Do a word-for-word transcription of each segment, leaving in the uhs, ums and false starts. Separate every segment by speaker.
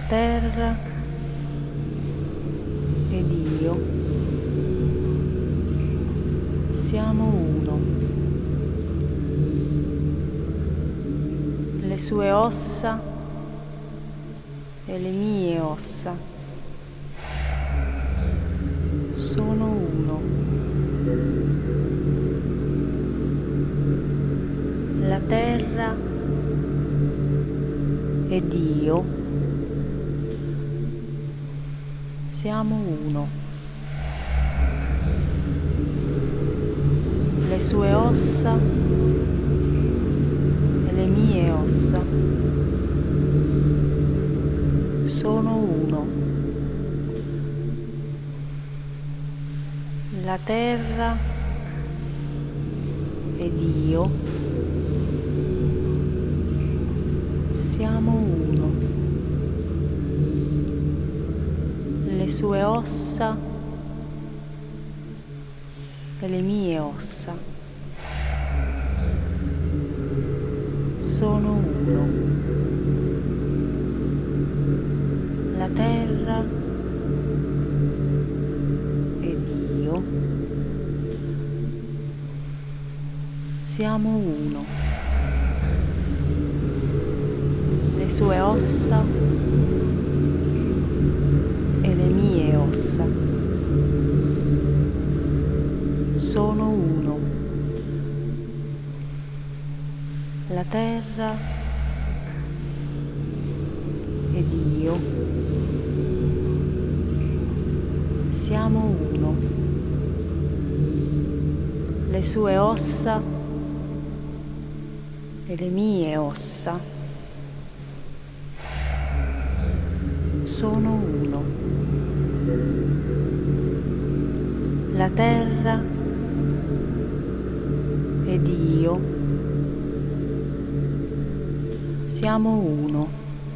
Speaker 1: terra ed io siamo uno. Le sue ossa e le mie ossa sono uno. La terra ed io siamo uno. Le sue ossa e le mie ossa sono uno. La terra ed io siamo uno. Le sue ossa e le mie ossa sono uno. La terra ed io siamo uno. Le sue ossa e le mie ossa sono uno. La terra ed io siamo uno. Le sue ossa e le mie ossa sono uno. La terra ed io siamo uno.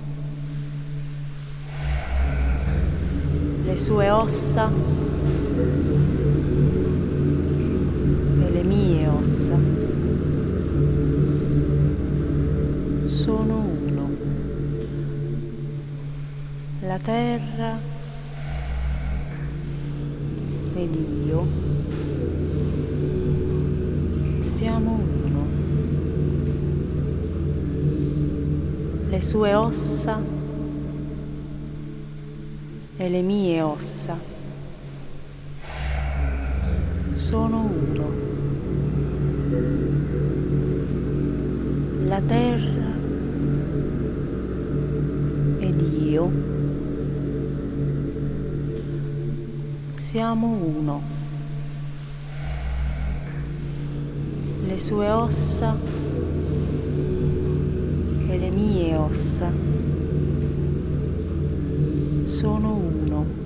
Speaker 1: Le sue ossa e le mie ossa sono uno. La terra ed io siamo uno. Le sue ossa e le mie ossa sono uno. La terra ed io siamo uno. Le sue ossa e le mie ossa sono uno.